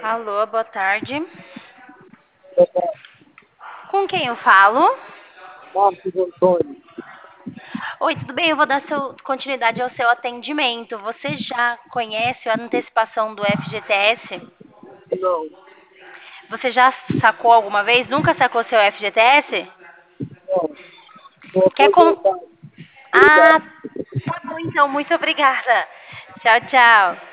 Alô, boa tarde. Boa Com quem eu falo? Marcos Antônio. Oi, tudo bem? Eu vou dar continuidade ao seu atendimento. Você já conhece a antecipação do FGTS? Não, Você já sacou alguma vez? Nunca sacou seu FGTS? não. Estou Quer com... aposentado. Ah, Obrigado. tá bom então. Muito obrigada. Tchau, tchau.